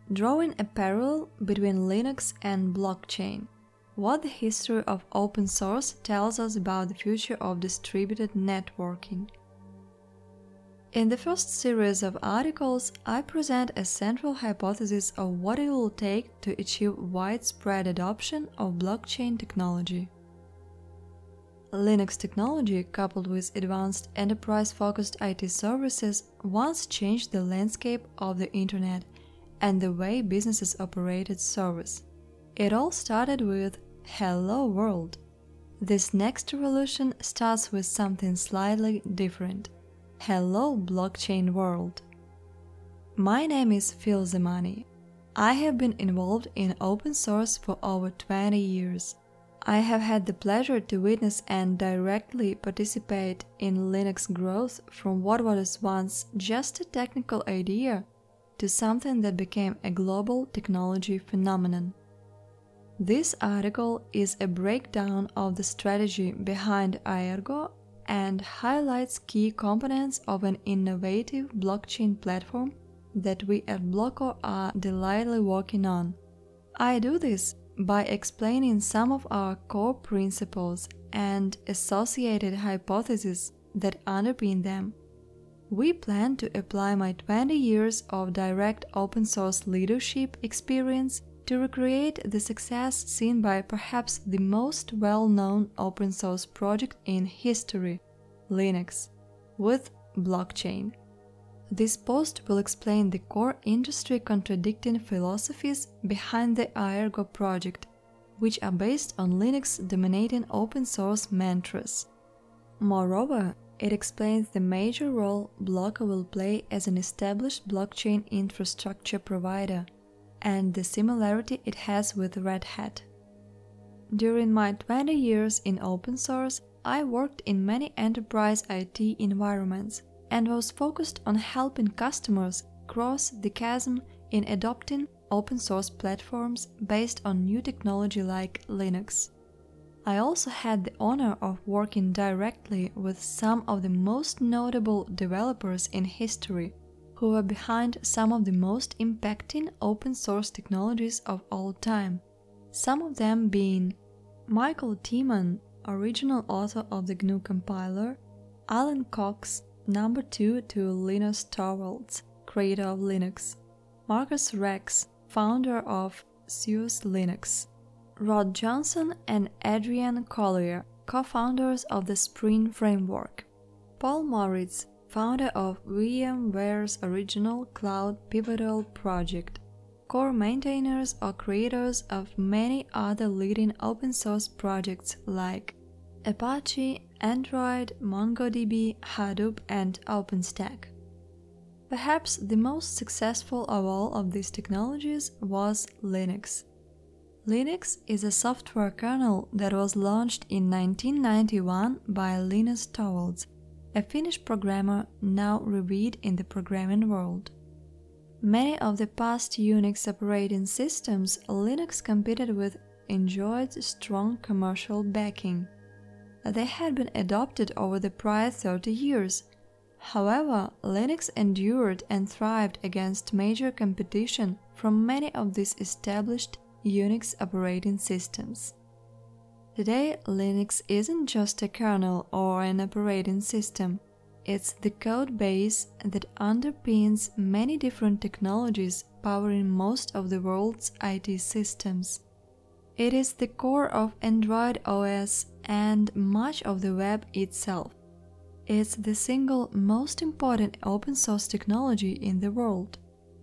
drawing a parallel between Linux and blockchain. What the history of open source tells us about the future of distributed networking. In the first series of articles, I present a central hypothesis of what it will take to achieve widespread adoption of blockchain technology. Linux technology, coupled with advanced enterprise-focused IT services, once changed the landscape of the Internet and the way businesses operated service. It all started with "Hello World." This next revolution starts with something slightly different. Hello Blockchain World. My name is Phil Zemani. I have been involved in open source for over 20 years. I have had the pleasure to witness and directly participate in Linux growth from what was once just a technical idea to something that became a global technology phenomenon. This article is a breakdown of the strategy behind iErgo and highlights key components of an innovative blockchain platform that we at Blocko are delightedly working on. I do this by explaining some of our core principles and associated hypotheses that underpin them. We plan to apply my 20 years of direct open source leadership experience to recreate the success seen by perhaps the most well-known open source project in history, Linux, with blockchain. This post will explain the core industry contradicting philosophies behind the iErgo project, which are based on Linux dominating open source mantras. Moreover, it explains the major role Blocko will play as an established blockchain infrastructure provider and the similarity it has with Red Hat. During my 20 years in open source, I worked in many enterprise IT environments and was focused on helping customers cross the chasm in adopting open source platforms based on new technology like Linux. I also had the honor of working directly with some of the most notable developers in history who were behind some of the most impacting open source technologies of all time, some of them being Michael Tiemann, original author of the GNU compiler, Alan Cox, number 2 to Linus Torvalds, creator of Linux, Marcus Rex, founder of SUSE Linux, Rod Johnson and Adrian Collier, co-founders of the Spring Framework, Paul Moritz, founder of VMware's original cloud Pivotal project, core maintainers or creators of many other leading open source projects like Apache, Android, MongoDB, Hadoop, and OpenStack. Perhaps the most successful of all of these technologies was Linux. Linux is a software kernel that was launched in 1991 by Linus Torvalds, a Finnish programmer now revered in the programming world. Many of the past Unix operating systems Linux competed with enjoyed strong commercial backing. They had been adopted over the prior 30 years. However, Linux endured and thrived against major competition from many of these established Unix operating systems. Today, Linux isn't just a kernel or an operating system. It's the code base that underpins many different technologies powering most of the world's IT systems. It is the core of Android OS and much of the web itself. It's the single most important open source technology in the world.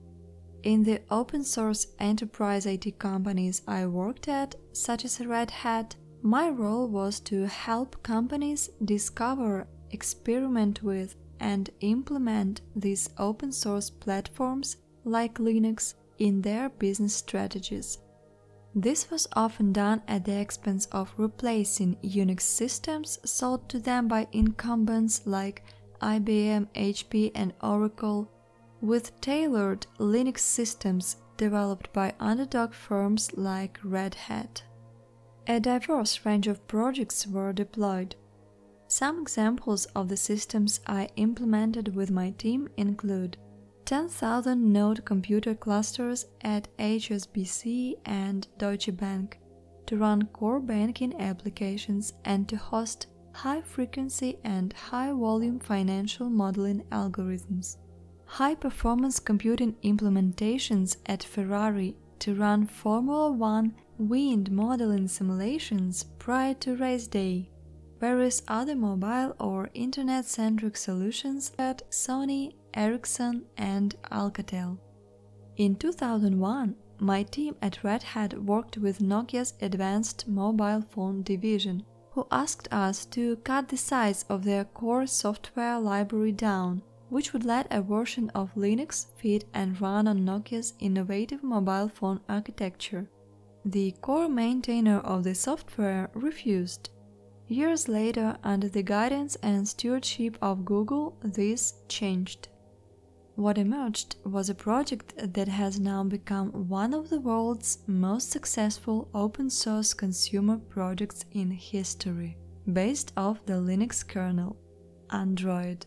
In the open source enterprise IT companies I worked at, such as Red Hat, my role was to help companies discover, experiment with, and implement these open source platforms like Linux in their business strategies. This was often done at the expense of replacing Unix systems sold to them by incumbents like IBM, HP, and Oracle, with tailored Linux systems developed by underdog firms like Red Hat. A diverse range of projects were deployed. Some examples of the systems I implemented with my team include 10,000-node computer clusters at HSBC and Deutsche Bank to run core banking applications and to host high-frequency and high-volume financial modeling algorithms. High-performance computing implementations at Ferrari to run Formula One wind modeling simulations prior to race day. Various other mobile or internet-centric solutions at Sony, Ericsson, and Alcatel. In 2001, my team at Red Hat worked with Nokia's advanced mobile phone division, who asked us to cut the size of their core software library down, which would let a version of Linux fit and run on Nokia's innovative mobile phone architecture. The core maintainer of the software refused. Years later, under the guidance and stewardship of Google, this changed. What emerged was a project that has now become one of the world's most successful open-source consumer projects in history, based off the Linux kernel, Android.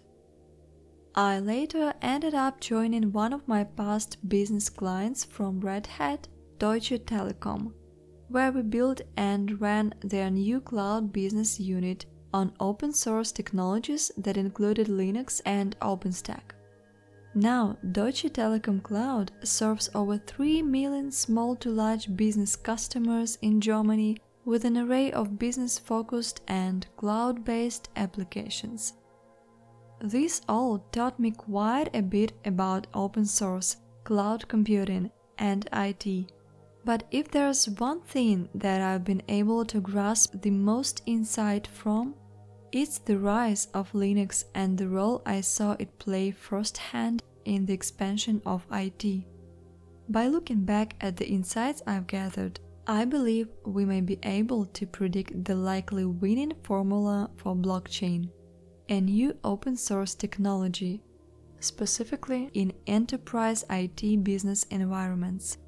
I later ended up joining one of my past business clients from Red Hat, Deutsche Telekom, where we built and ran their new cloud business unit on open-source technologies that included Linux and OpenStack. Now, Deutsche Telekom Cloud serves over 3 million small to large business customers in Germany with an array of business-focused and cloud-based applications. This all taught me quite a bit about open source, cloud computing, and IT. But if there's one thing that I've been able to grasp the most insight from, it's the rise of Linux and the role I saw it play firsthand in the expansion of IT. By looking back at the insights I've gathered, I believe we may be able to predict the likely winning formula for blockchain, a new open-source technology, specifically in enterprise IT business environments.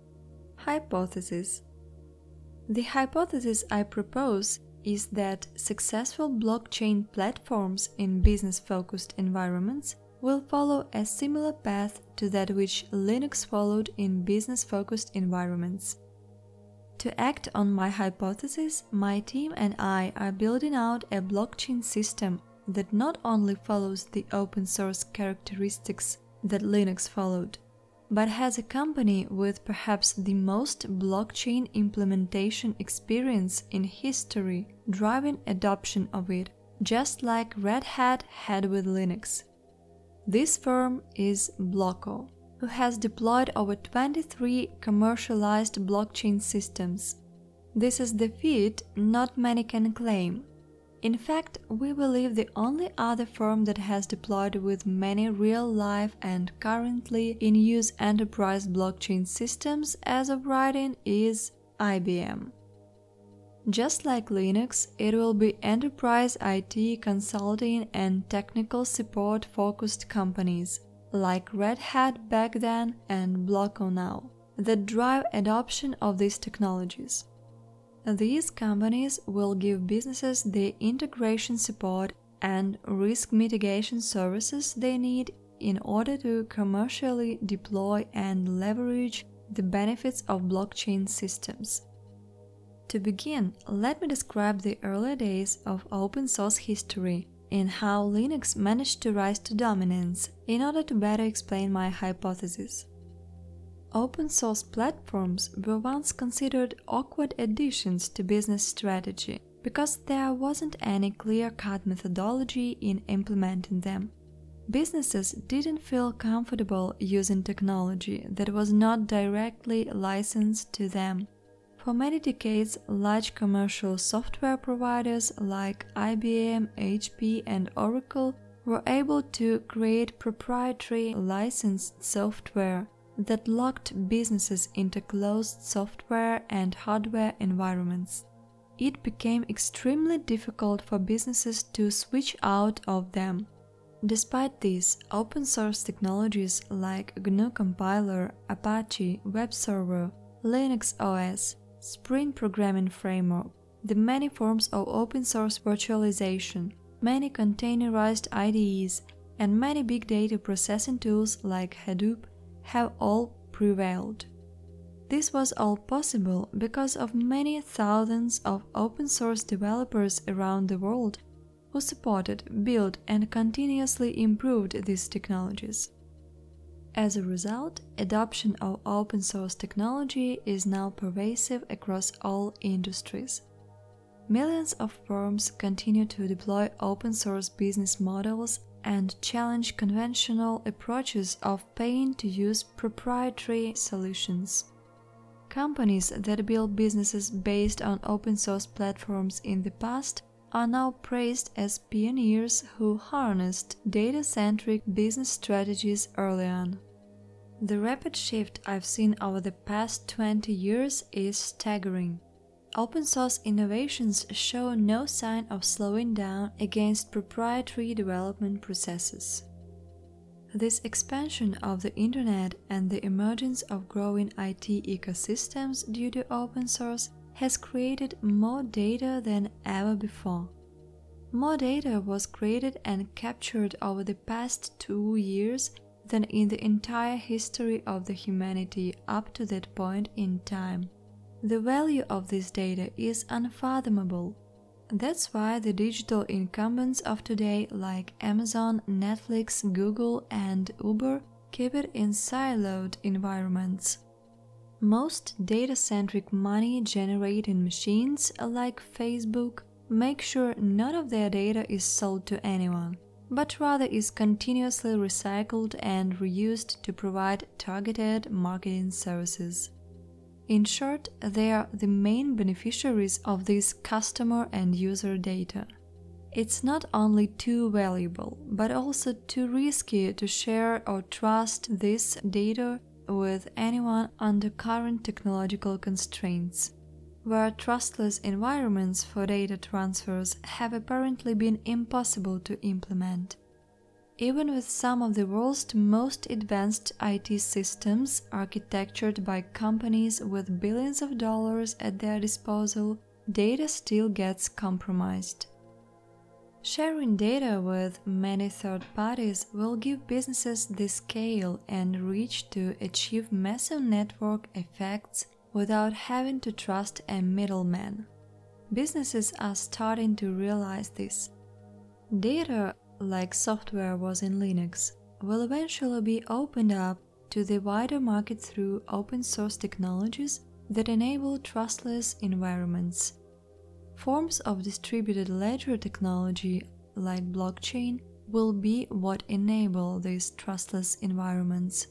Hypothesis. The hypothesis I propose is that successful blockchain platforms in business-focused environments will follow a similar path to that which Linux followed in business-focused environments. To act on my hypothesis, my team and I are building out a blockchain system that not only follows the open-source characteristics that Linux followed, but has a company with perhaps the most blockchain implementation experience in history driving adoption of it, just like Red Hat had with Linux. This firm is Blocko, who has deployed over 23 commercialized blockchain systems. This is the feat not many can claim. In fact, we believe the only other firm that has deployed with many real-life and currently in use enterprise blockchain systems as of writing is IBM. Just like Linux, it will be enterprise IT consulting and technical support focused companies, like Red Hat back then and Blocko now, that drive adoption of these technologies. These companies will give businesses the integration support and risk mitigation services they need in order to commercially deploy and leverage the benefits of blockchain systems. To begin, let me describe the early days of open source history and how Linux managed to rise to dominance in order to better explain my hypothesis. Open source platforms were once considered awkward additions to business strategy because there wasn't any clear-cut methodology in implementing them. Businesses didn't feel comfortable using technology that was not directly licensed to them. For many decades, large commercial software providers like IBM, HP, and Oracle were able to create proprietary licensed software that locked businesses into closed software and hardware environments. It became extremely difficult for businesses to switch out of them. Despite this, open-source technologies like GNU Compiler, Apache, Web Server, Linux OS, Spring Programming Framework, the many forms of open-source virtualization, many containerized IDEs, and many big data processing tools like Hadoop have all prevailed. This was all possible because of many thousands of open-source developers around the world who supported, built, and continuously improved these technologies. As a result, adoption of open-source technology is now pervasive across all industries. Millions of firms continue to deploy open-source business models and challenge conventional approaches of paying to use proprietary solutions. Companies that built businesses based on open-source platforms in the past are now praised as pioneers who harnessed data-centric business strategies early on. The rapid shift I've seen over the past 20 years is staggering. Open-source innovations show no sign of slowing down against proprietary development processes. This expansion of the Internet and the emergence of growing IT ecosystems due to open source has created more data than ever before. More data was created and captured over the past 2 years than in the entire history of the humanity up to that point in time. The value of this data is unfathomable. That's why the digital incumbents of today like Amazon, Netflix, Google, and Uber keep it in siloed environments. Most data-centric money-generating machines like Facebook make sure none of their data is sold to anyone, but rather is continuously recycled and reused to provide targeted marketing services. In short, they are the main beneficiaries of this customer and user data. It's not only too valuable, but also too risky to share or trust this data with anyone under current technological constraints, where trustless environments for data transfers have apparently been impossible to implement. Even with some of the world's most advanced IT systems architectured by companies with billions of dollars at their disposal, data still gets compromised. Sharing data with many third parties will give businesses the scale and reach to achieve massive network effects without having to trust a middleman. Businesses are starting to realize this. Data, like software was in Linux, will eventually be opened up to the wider market through open-source technologies that enable trustless environments. Forms of distributed ledger technology, like blockchain, will be what enable these trustless environments.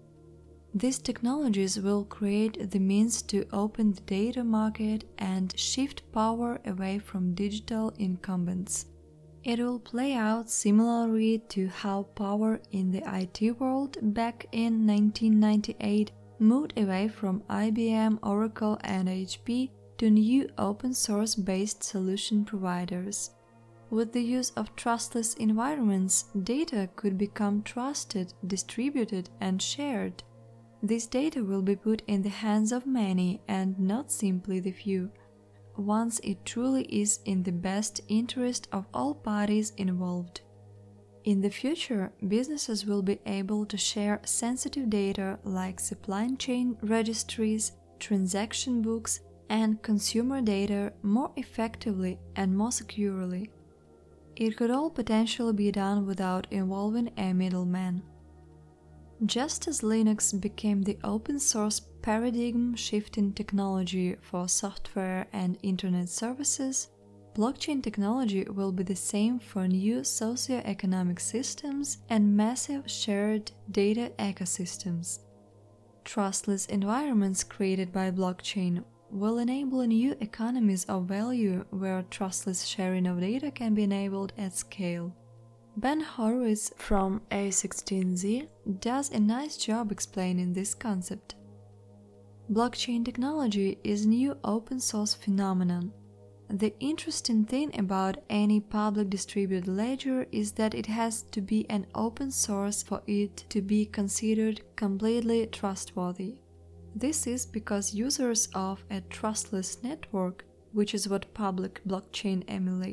These technologies will create the means to open the data market and shift power away from digital incumbents. It will play out similarly to how power in the IT world back in 1998 moved away from IBM, Oracle, and HP to new open-source based solution providers. With the use of trustless environments, data could become trusted, distributed, and shared. This data will be put in the hands of many and not simply the few, once it truly is in the best interest of all parties involved. In the future, businesses will be able to share sensitive data like supply chain registries, transaction books, and consumer data more effectively and more securely. It could all potentially be done without involving a middleman. Just as Linux became the open-source paradigm-shifting technology for software and internet services, blockchain technology will be the same for new socio-economic systems and massive shared data ecosystems. Trustless environments created by blockchain will enable new economies of value where trustless sharing of data can be enabled at scale. Ben Horowitz from A16Z does a nice job explaining this concept. Blockchain technology is a new open-source phenomenon. The interesting thing about any public distributed ledger is that it has to be an open source for it to be considered completely trustworthy. This is because users of a trustless network, which is what public blockchain emulate,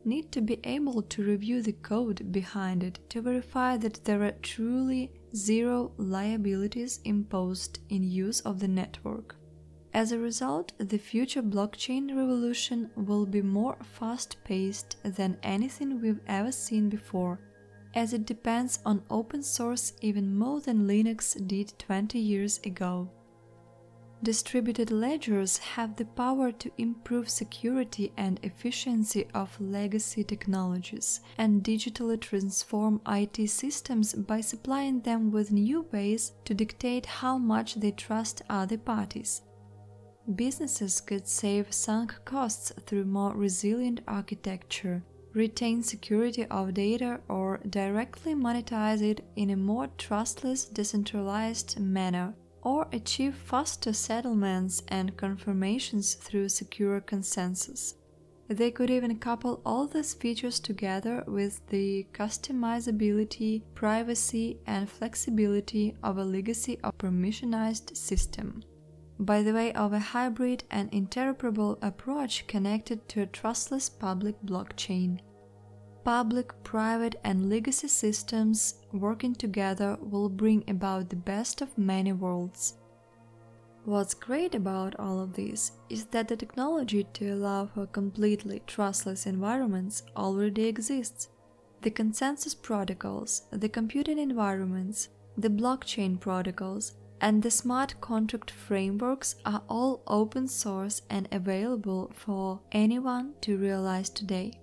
need to be able to review the code behind it to verify that there are truly zero liabilities imposed in use of the network. As a result, the future blockchain revolution will be more fast-paced than anything we've ever seen before, as it depends on open source even more than Linux did 20 years ago. Distributed ledgers have the power to improve security and efficiency of legacy technologies and digitally transform IT systems by supplying them with new ways to dictate how much they trust other parties. Businesses could save sunk costs through more resilient architecture, retain security of data, or directly monetize it in a more trustless, decentralized manner, or achieve faster settlements and confirmations through secure consensus. They could even couple all these features together with the customizability, privacy, and flexibility of a legacy of permissionized system, by the way of a hybrid and interoperable approach connected to a trustless public blockchain. Public, private, and legacy systems working together will bring about the best of many worlds. What's great about all of this is that the technology to allow for completely trustless environments already exists. The consensus protocols, the computing environments, the blockchain protocols, and the smart contract frameworks are all open source and available for anyone to realize today.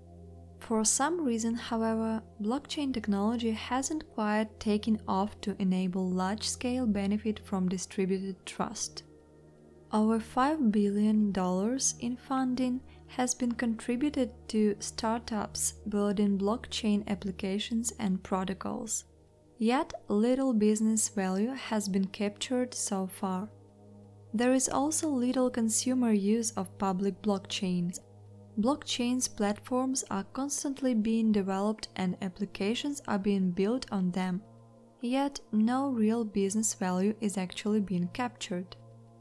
For some reason, however, blockchain technology hasn't quite taken off to enable large-scale benefit from distributed trust. Over $5 billion in funding has been contributed to startups building blockchain applications and protocols. Yet, little business value has been captured so far. There is also little consumer use of public blockchains. Blockchains platforms are constantly being developed and applications are being built on them, yet no real business value is actually being captured.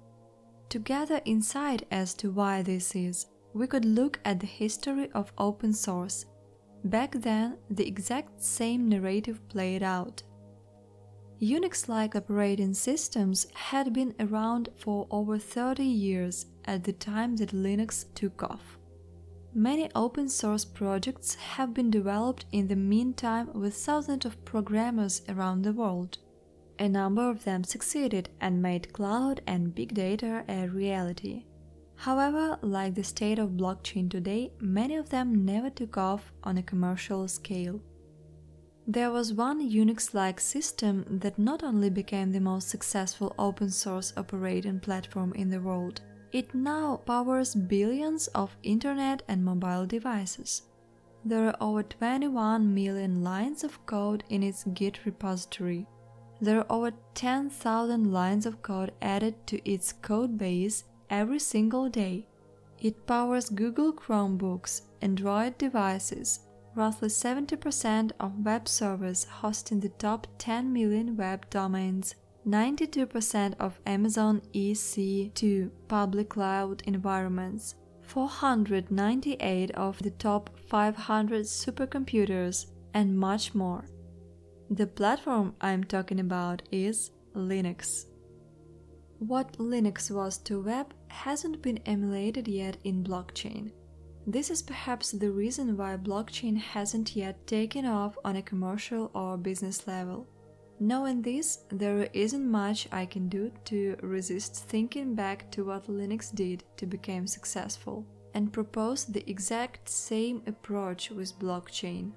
To gather insight as to why this is, we could look at the history of open source. Back then, the exact same narrative played out. Unix-like operating systems had been around for over 30 years at the time that Linux took off. Many open-source projects have been developed in the meantime with thousands of programmers around the world. A number of them succeeded and made cloud and big data a reality. However, like the state of blockchain today, many of them never took off on a commercial scale. There was one Unix-like system that not only became the most successful open-source operating platform in the world, it now powers billions of internet and mobile devices. There are over 21 million lines of code in its Git repository. There are over 10,000 lines of code added to its codebase every single day. It powers Google Chromebooks, Android devices, roughly 70% of web servers hosting the top 10 million web domains, 92% of Amazon EC2 public cloud environments, 498 of the top 500 supercomputers, and much more. The platform I'm talking about is Linux. What Linux was to web hasn't been emulated yet in blockchain. This is perhaps the reason why blockchain hasn't yet taken off on a commercial or business level. Knowing this, there isn't much I can do to resist thinking back to what Linux did to become successful, and propose the exact same approach with blockchain.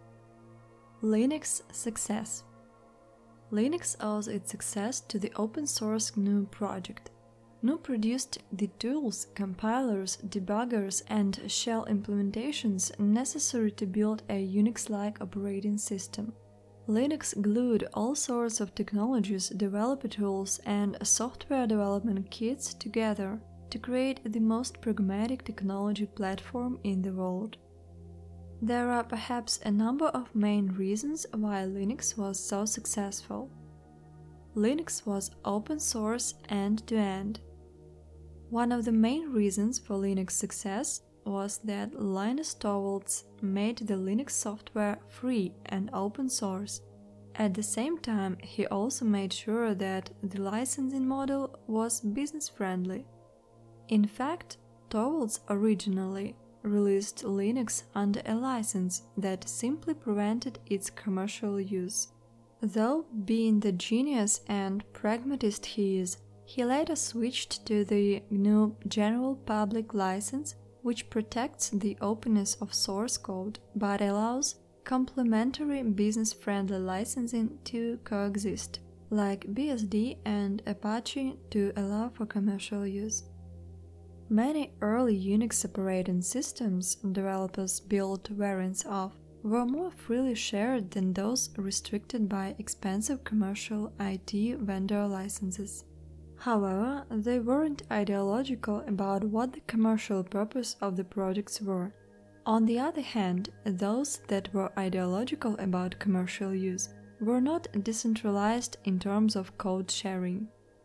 Linux success. Linux owes its success to the open-source GNU project. GNU produced the tools, compilers, debuggers, and shell implementations necessary to build a Unix-like operating system. Linux glued all sorts of technologies, developer tools, and software development kits together to create the most pragmatic technology platform in the world. There are perhaps a number of main reasons why Linux was so successful. Linux was open source end-to-end. One of the main reasons for Linux success was that Linus Torvalds made the Linux software free and open source. At the same time, he also made sure that the licensing model was business-friendly. In fact, Torvalds originally released Linux under a license that simply prevented its commercial use. Though, being the genius and pragmatist he is, he later switched to the GNU General Public License, which protects the openness of source code but allows complementary business-friendly licensing to coexist, like BSD and Apache, to allow for commercial use. Many early Unix operating systems developers built variants of were more freely shared than those restricted by expensive commercial IT vendor licenses. However, they weren't ideological about what the commercial purpose of the projects were. On the other hand, those that were ideological about commercial use were not decentralized in terms of code sharing.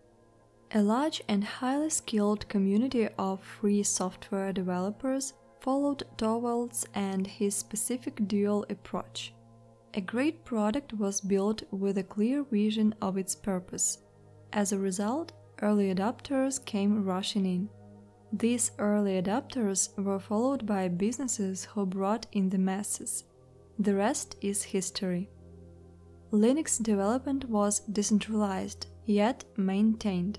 A large and highly skilled community of free software developers followed Torvalds and his specific dual approach. A great product was built with a clear vision of its purpose. As a result, early adopters came rushing in. These early adopters were followed by businesses who brought in the masses. The rest is history. Linux development was decentralized, yet maintained.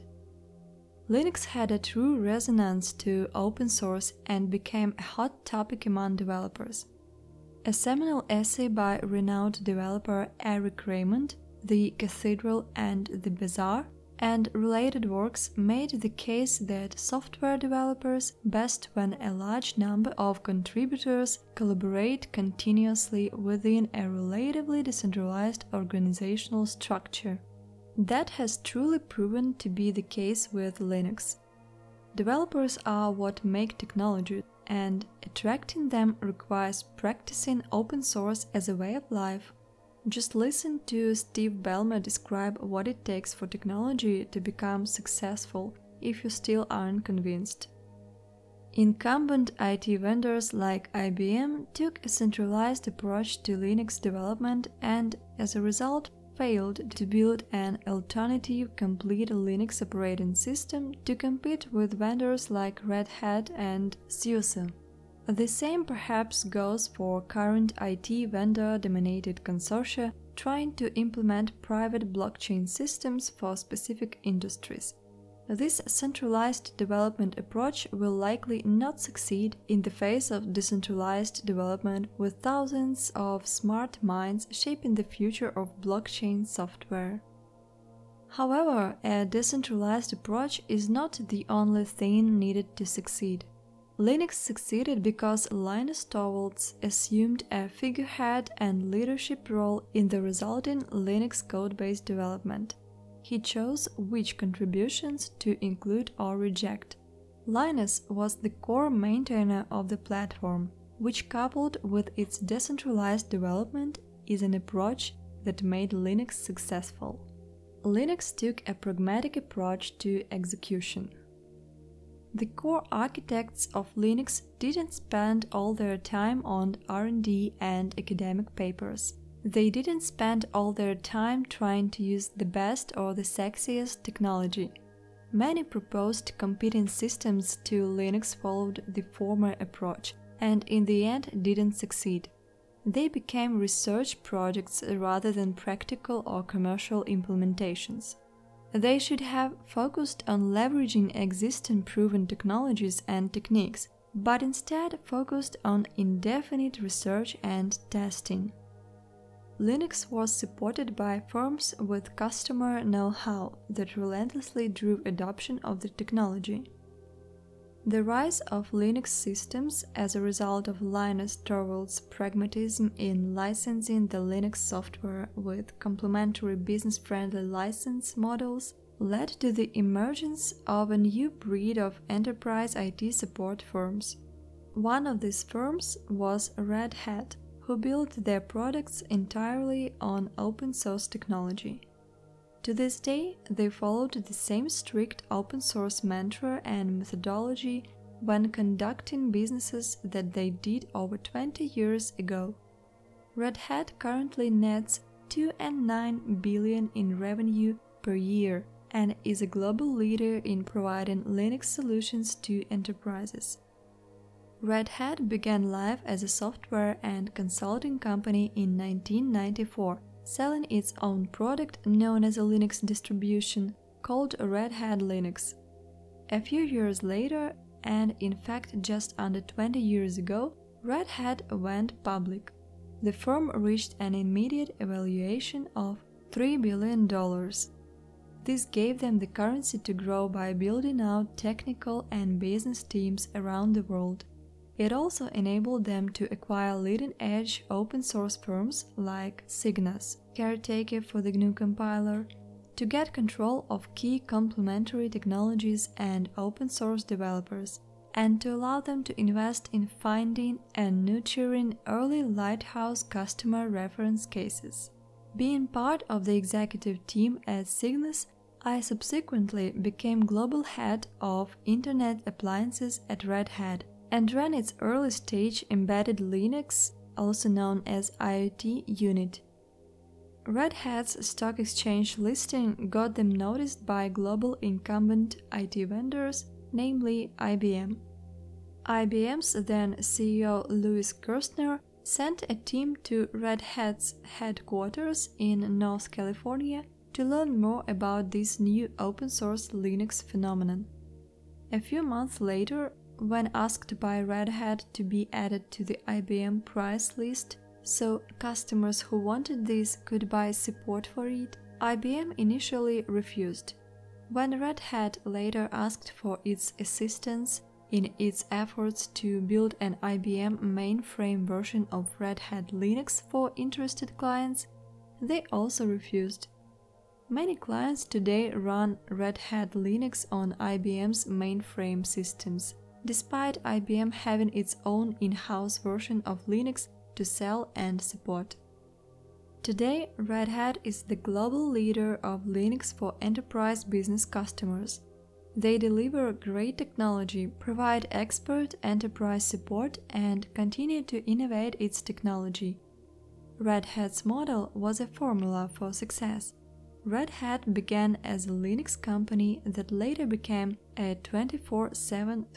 Linux had a true resonance to open source and became a hot topic among developers. A seminal essay by renowned developer Eric Raymond, The Cathedral and the Bazaar, and related works made the case that software developers best when a large number of contributors collaborate continuously within a relatively decentralized organizational structure. That has truly proven to be the case with Linux. Developers are what make technology, and attracting them requires practicing open source as a way of life. Just listen to Steve Ballmer describe what it takes for technology to become successful if you still aren't convinced. Incumbent IT vendors like IBM took a centralized approach to Linux development and, as a result, failed to build an alternative complete Linux operating system to compete with vendors like Red Hat and SUSE. The same perhaps goes for current IT vendor-dominated consortia trying to implement private blockchain systems for specific industries. This centralized development approach will likely not succeed in the face of decentralized development with thousands of smart minds shaping the future of blockchain software. However, a decentralized approach is not the only thing needed to succeed. Linux succeeded because Linus Torvalds assumed a figurehead and leadership role in the resulting Linux code-based development. He chose which contributions to include or reject. Linus was the core maintainer of the platform, which coupled with its decentralized development is an approach that made Linux successful. Linux took a pragmatic approach to execution. The core architects of Linux didn't spend all their time on R&D and academic papers. They didn't spend all their time trying to use the best or the sexiest technology. Many proposed competing systems to Linux followed the former approach, and in the end didn't succeed. They became research projects rather than practical or commercial implementations. They should have focused on leveraging existing proven technologies and techniques, but instead focused on indefinite research and testing. Linux was supported by firms with customer know-how that relentlessly drove adoption of the technology. The rise of Linux systems as a result of Linus Torvalds' pragmatism in licensing the Linux software with complementary business-friendly license models led to the emergence of a new breed of enterprise IT support firms. One of these firms was Red Hat, who built their products entirely on open-source technology. To this day, they followed the same strict open-source mantra and methodology when conducting businesses that they did over 20 years ago. Red Hat currently nets $2.9 billion in revenue per year and is a global leader in providing Linux solutions to enterprises. Red Hat began life as a software and consulting company in 1994, selling its own product known as a Linux distribution called Red Hat Linux. A few years later, and in fact just under 20 years ago, Red Hat went public. The firm reached an immediate valuation of $3 billion. This gave them the currency to grow by building out technical and business teams around the world. It also enabled them to acquire leading-edge open-source firms like Cygnus, caretaker for the GNU compiler, to get control of key complementary technologies and open-source developers, and to allow them to invest in finding and nurturing early lighthouse customer reference cases. Being part of the executive team at Cygnus, I subsequently became global head of Internet Appliances at Red Hat, and ran its early-stage embedded Linux, also known as IoT unit. Red Hat's stock exchange listing got them noticed by global incumbent IT vendors, namely IBM. IBM's then CEO Louis Gerstner sent a team to Red Hat's headquarters in North California to learn more about this new open-source Linux phenomenon. A few months later, when asked by Red Hat to be added to the IBM price list so customers who wanted this could buy support for it, IBM initially refused. When Red Hat later asked for its assistance in its efforts to build an IBM mainframe version of Red Hat Linux for interested clients, they also refused. Many clients today run Red Hat Linux on IBM's mainframe systems, despite IBM having its own in-house version of Linux to sell and support. Today, Red Hat is the global leader of Linux for enterprise business customers. They deliver great technology, provide expert enterprise support, and continue to innovate its technology. Red Hat's model was a formula for success. Red Hat began as a Linux company that later became a 24/7,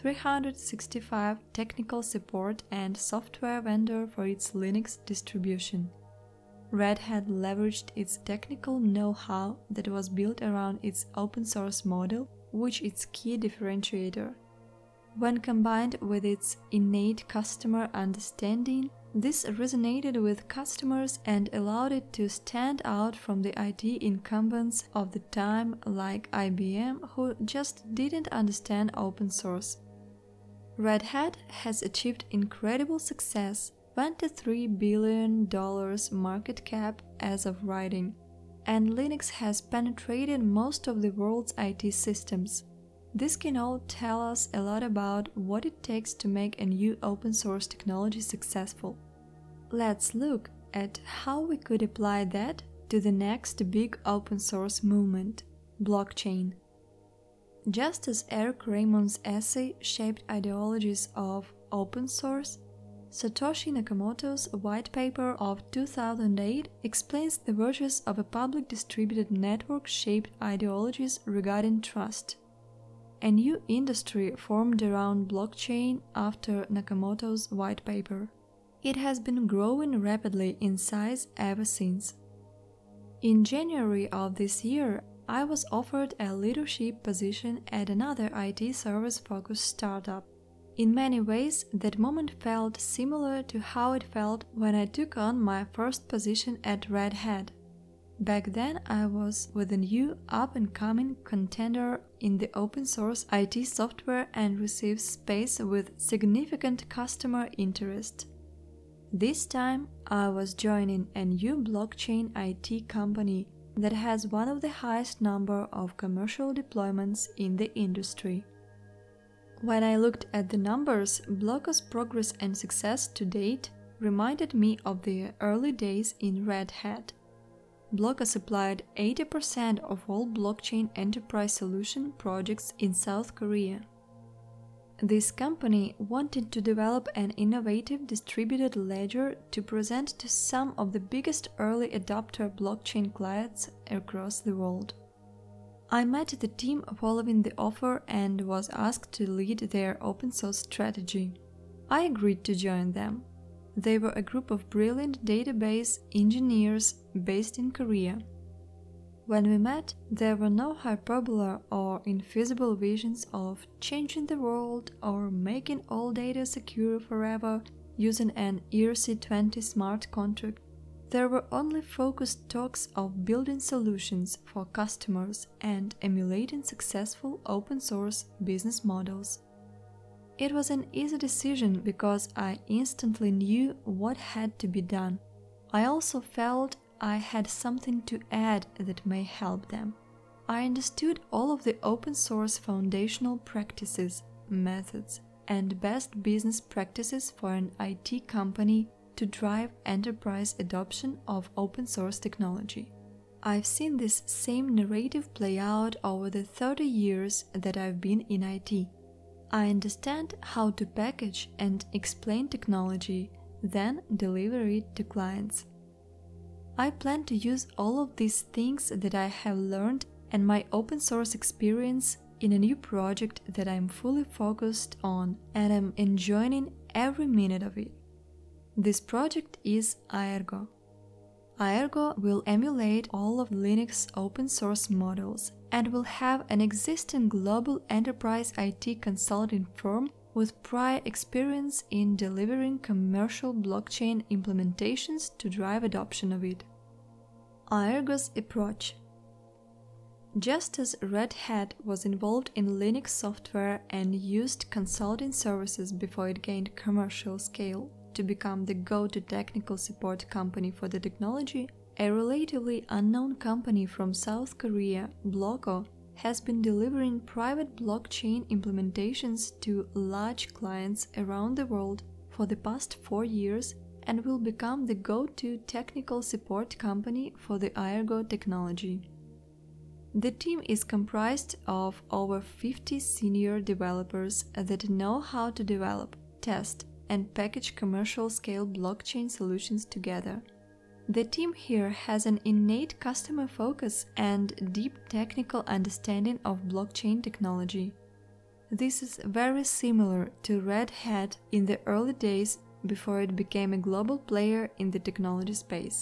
365 technical support and software vendor for its Linux distribution. Red Hat leveraged its technical know-how that was built around its open-source model, which is its key differentiator. When combined with its innate customer understanding, this resonated with customers and allowed it to stand out from the IT incumbents of the time like IBM, who just didn't understand open source. Red Hat has achieved incredible success, $23 billion market cap as of writing, and Linux has penetrated most of the world's IT systems. This can all tell us a lot about what it takes to make a new open source technology successful. Let's look at how we could apply that to the next big open source movement, blockchain. Just as Eric Raymond's essay shaped ideologies of open source, Satoshi Nakamoto's white paper of 2008 explains the virtues of a public distributed network shaped ideologies regarding trust. A new industry formed around blockchain after Nakamoto's white paper. It has been growing rapidly in size ever since. In January of this year, I was offered a leadership position at another IT service-focused startup. In many ways, that moment felt similar to how it felt when I took on my first position at Red Hat. Back then, I was with a new up-and-coming contender in the open-source IT software and received space with significant customer interest. This time, I was joining a new blockchain IT company that has one of the highest number of commercial deployments in the industry. When I looked at the numbers, Bloco's progress and success to date reminded me of the early days in Red Hat. Bloco supplied 80% of all blockchain enterprise solution projects in South Korea. This company wanted to develop an innovative distributed ledger to present to some of the biggest early adopter blockchain clients across the world. I met the team following the offer and was asked to lead their open source strategy. I agreed to join them. They were a group of brilliant database engineers based in Korea. When we met, there were no hyperbole or infeasible visions of changing the world or making all data secure forever using an ERC-20 smart contract. There were only focused talks of building solutions for customers and emulating successful open-source business models. It was an easy decision because I instantly knew what had to be done. I also felt I had something to add that may help them. I understood all of the open-source foundational practices, methods, and best business practices for an IT company to drive enterprise adoption of open-source technology. I've seen this same narrative play out over the 30 years that I've been in IT. I understand how to package and explain technology, then deliver it to clients. I plan to use all of these things that I have learned and my open source experience in a new project that I'm fully focused on and am enjoying every minute of it. This project is Aergo. Aergo will emulate all of Linux open source models and will have an existing global enterprise IT consulting firm with prior experience in delivering commercial blockchain implementations to drive adoption of it. Aergo's approach. Just as Red Hat was involved in Linux software and used consulting services before it gained commercial scale to become the go-to technical support company for the technology, a relatively unknown company from South Korea, Blocko, has been delivering private blockchain implementations to large clients around the world for the past 4 years and will become the go-to technical support company for the Aergo technology. The team is comprised of over 50 senior developers that know how to develop, test, and package commercial-scale blockchain solutions together. The team here has an innate customer focus and deep technical understanding of blockchain technology. This is very similar to Red Hat in the early days before it became a global player in the technology space.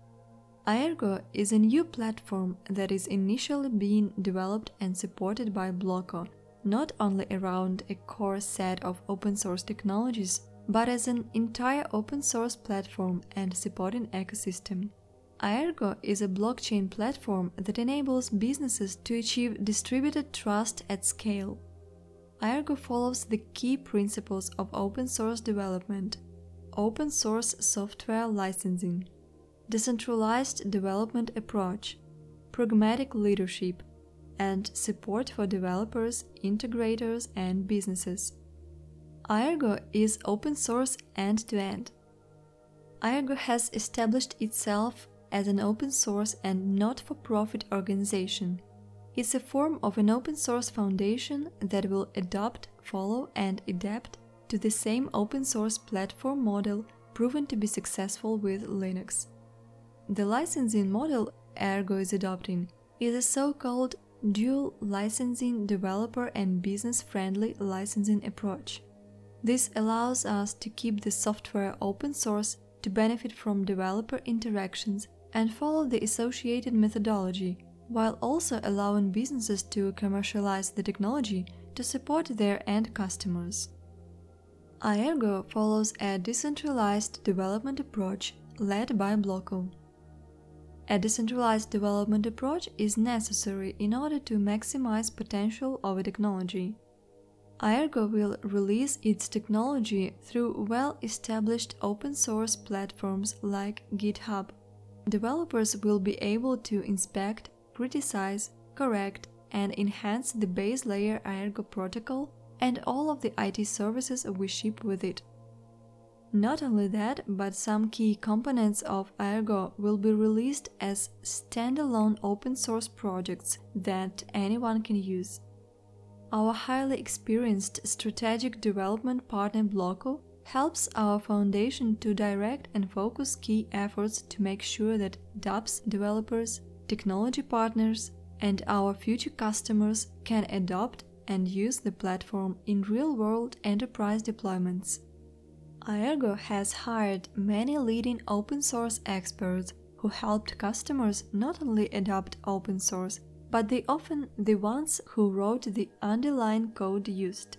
Aergo is a new platform that is initially being developed and supported by Blocko, not only around a core set of open-source technologies, but as an entire open-source platform and supporting ecosystem. Aergo is a blockchain platform that enables businesses to achieve distributed trust at scale. Aergo follows the key principles of open-source development: open-source software licensing, decentralized development approach, pragmatic leadership, and support for developers, integrators, and businesses. Aergo is open source end-to-end. Aergo has established itself as an open source and not-for-profit organization. It's a form of an open source foundation that will adopt, follow, and adapt to the same open source platform model proven to be successful with Linux. The licensing model Aergo is adopting is a so-called dual licensing developer and business-friendly licensing approach. This allows us to keep the software open source to benefit from developer interactions and follow the associated methodology, while also allowing businesses to commercialize the technology to support their end customers. Aergo follows a decentralized development approach led by Blocko. A decentralized development approach is necessary in order to maximize potential of a technology. Aergo will release its technology through well-established open-source platforms like GitHub. Developers will be able to inspect, criticize, correct, and enhance the base layer Aergo protocol and all of the IT services we ship with it. Not only that, but some key components of Aergo will be released as standalone open-source projects that anyone can use. Our highly experienced strategic development partner Bloco helps our foundation to direct and focus key efforts to make sure that dApps developers, technology partners, and our future customers can adopt and use the platform in real-world enterprise deployments. Aergo has hired many leading open-source experts who helped customers not only adopt open source, but they often the ones who wrote the underlying code used.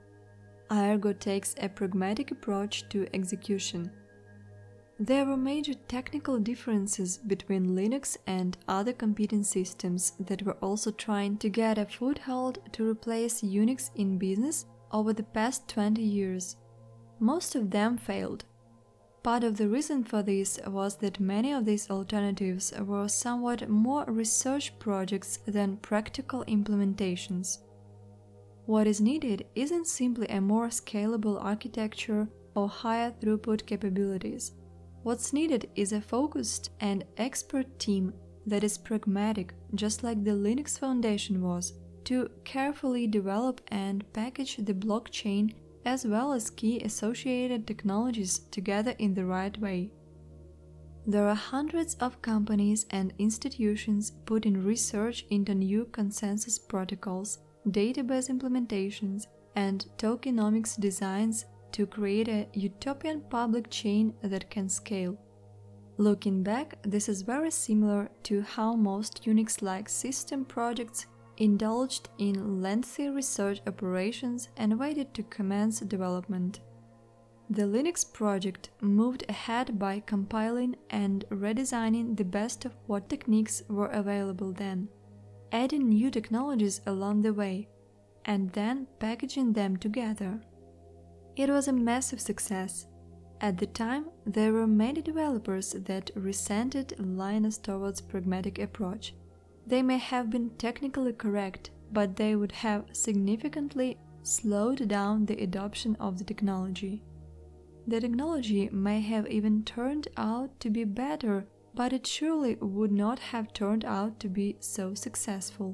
Aergo takes a pragmatic approach to execution. There were major technical differences between Linux and other competing systems that were also trying to get a foothold to replace Unix in business over the past 20 years. Most of them failed. Part of the reason for this was that many of these alternatives were somewhat more research projects than practical implementations. What is needed isn't simply a more scalable architecture or higher throughput capabilities. What's needed is a focused and expert team that is pragmatic, just like the Linux Foundation was, to carefully develop and package the blockchain as well as key associated technologies together in the right way. There are hundreds of companies and institutions putting research into new consensus protocols, database implementations, and tokenomics designs to create a utopian public chain that can scale. Looking back, this is very similar to how most Unix-like system projects indulged in lengthy research operations and waited to commence development. The Linux project moved ahead by compiling and redesigning the best of what techniques were available then, adding new technologies along the way, and then packaging them together. It was a massive success. At the time, there were many developers that resented Linus Torvalds' pragmatic approach. They may have been technically correct, but they would have significantly slowed down the adoption of the technology. The technology may have even turned out to be better, but it surely would not have turned out to be so successful.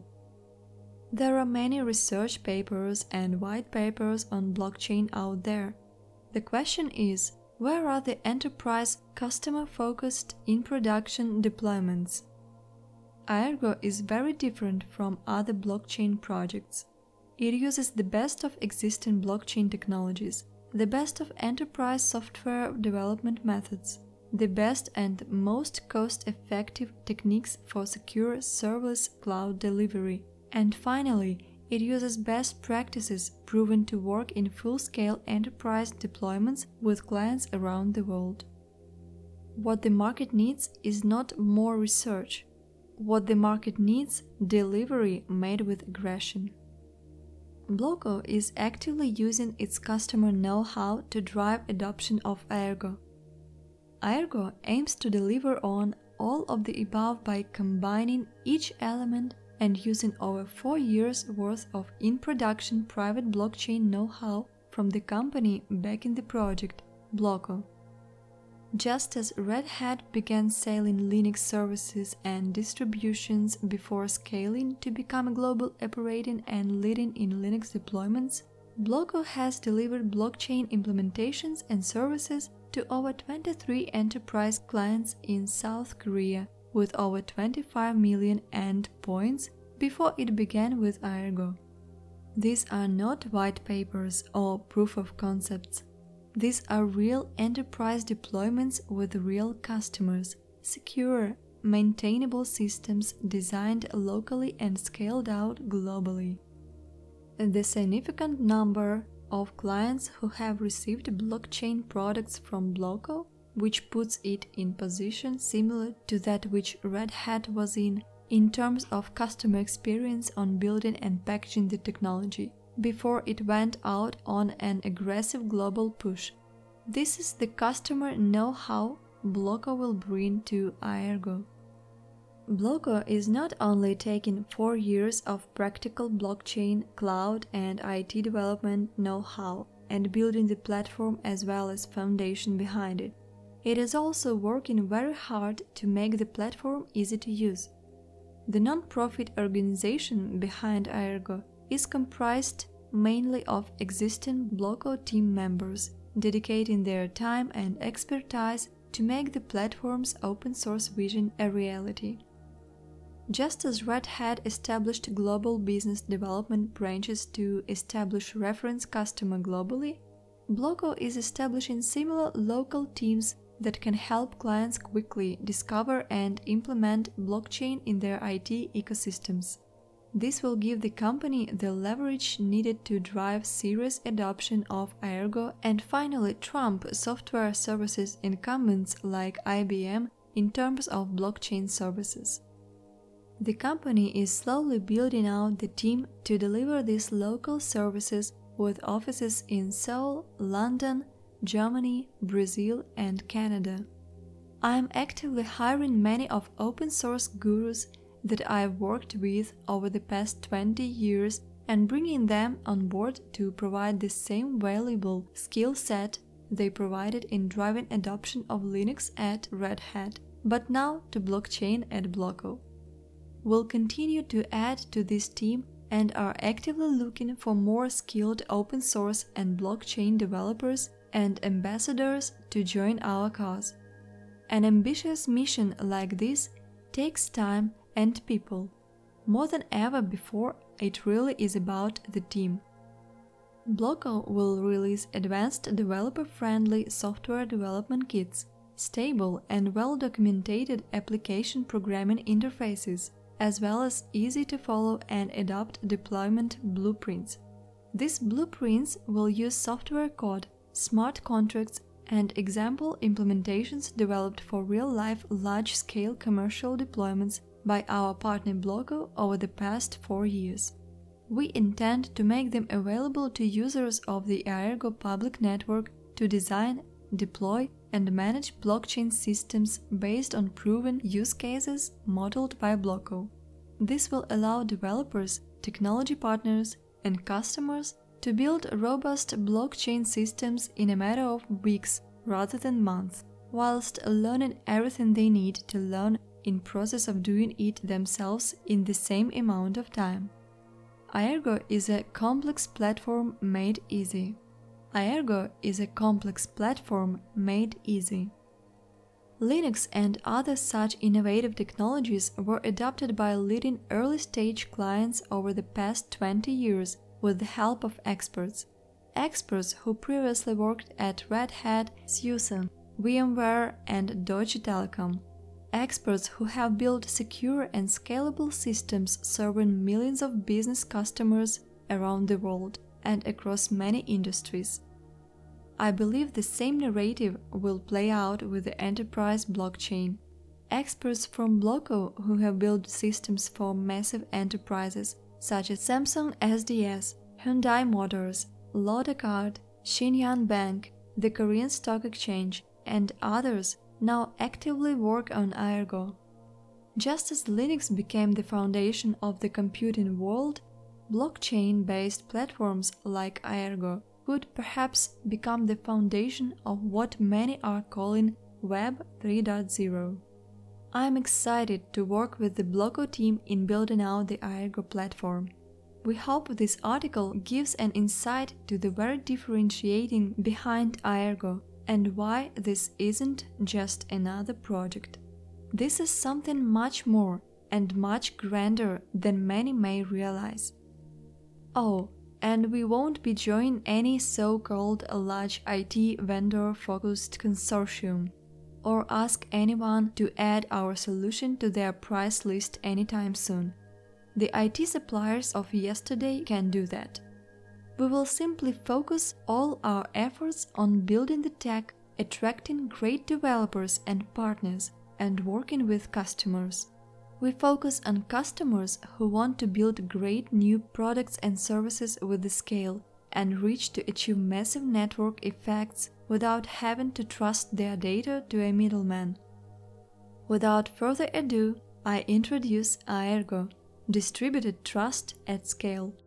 There are many research papers and white papers on blockchain out there. The question is, where are the enterprise, customer-focused, in-production deployments? Aergo is very different from other blockchain projects. It uses the best of existing blockchain technologies, the best of enterprise software development methods, the best and most cost-effective techniques for secure serverless cloud delivery, and finally, it uses best practices proven to work in full-scale enterprise deployments with clients around the world. What the market needs is not more research. What the market needs, delivery made with aggression. Bloco is actively using its customer know-how to drive adoption of Aergo. Aergo aims to deliver on all of the above by combining each element and using over 4 years' worth of in-production private blockchain know-how from the company backing the project, Bloco. Just as Red Hat began selling Linux services and distributions before scaling to become a global operating and leading in Linux deployments, Bloco has delivered blockchain implementations and services to over 23 enterprise clients in South Korea, with over 25 million endpoints before it began with Aergo. These are not white papers or proof of concepts. These are real enterprise deployments with real customers, secure, maintainable systems designed locally and scaled out globally. The significant number of clients who have received blockchain products from Bloco, which puts it in position similar to that which Red Hat was in terms of customer experience on building and packaging the technology, before it went out on an aggressive global push. This is the customer know-how Bloco will bring to Aergo. Bloco is not only taking 4 years of practical blockchain, cloud, and IT development know-how and building the platform as well as foundation behind it. It is also working very hard to make the platform easy to use. The non-profit organization behind Aergo is comprised mainly of existing Blocko team members, dedicating their time and expertise to make the platform's open source vision a reality. Just as Red Hat established global business development branches to establish reference customer globally, Blocko is establishing similar local teams that can help clients quickly discover and implement blockchain in their IT ecosystems. This will give the company the leverage needed to drive serious adoption of Aergo and finally trump software services incumbents like IBM in terms of blockchain services. The company is slowly building out the team to deliver these local services with offices in Seoul, London, Germany, Brazil, and Canada. I am actively hiring many of open source gurus that I've worked with over the past 20 years and bringing them on board to provide the same valuable skill set they provided in driving adoption of Linux at Red Hat, but now to blockchain at Blocko. We'll continue to add to this team and are actively looking for more skilled open source and blockchain developers and ambassadors to join our cause. An ambitious mission like this takes time and people. More than ever before, it really is about the team. Blocko will release advanced developer-friendly software development kits, stable and well-documented application programming interfaces, as well as easy-to-follow and adopt deployment blueprints. These blueprints will use software code, smart contracts, and example implementations developed for real-life large-scale commercial deployments by our partner Blocko over the past 4 years. We intend to make them available to users of the Aergo public network to design, deploy, and manage blockchain systems based on proven use cases modeled by Blocko. This will allow developers, technology partners, and customers to build robust blockchain systems in a matter of weeks rather than months, whilst learning everything they need to learn in process of doing it themselves in the same amount of time. Aergo is a complex platform made easy. Aergo is a complex platform made easy. Linux and other such innovative technologies were adopted by leading early-stage clients over the past 20 years with the help of experts. Experts who previously worked at Red Hat, SUSE, VMware, and Deutsche Telekom. Experts who have built secure and scalable systems serving millions of business customers around the world and across many industries. I believe the same narrative will play out with the enterprise blockchain. Experts from Blocko who have built systems for massive enterprises such as Samsung SDS, Hyundai Motors, Lotacard, Shinyan Bank, the Korean Stock Exchange, and others now actively work on Aergo. Just as Linux became the foundation of the computing world, blockchain-based platforms like Aergo could perhaps become the foundation of what many are calling Web 3.0. I am excited to work with the Blocko team in building out the Aergo platform. We hope this article gives an insight to the very differentiating behind Aergo and why this isn't just another project. This is something much more and much grander than many may realize. Oh, and we won't be joining any so-called large IT vendor-focused consortium, or ask anyone to add our solution to their price list anytime soon. The IT suppliers of yesterday can do that. We will simply focus all our efforts on building the tech, attracting great developers and partners, and working with customers. We focus on customers who want to build great new products and services with the scale and reach to achieve massive network effects without having to trust their data to a middleman. Without further ado, I introduce Aergo, distributed trust at scale.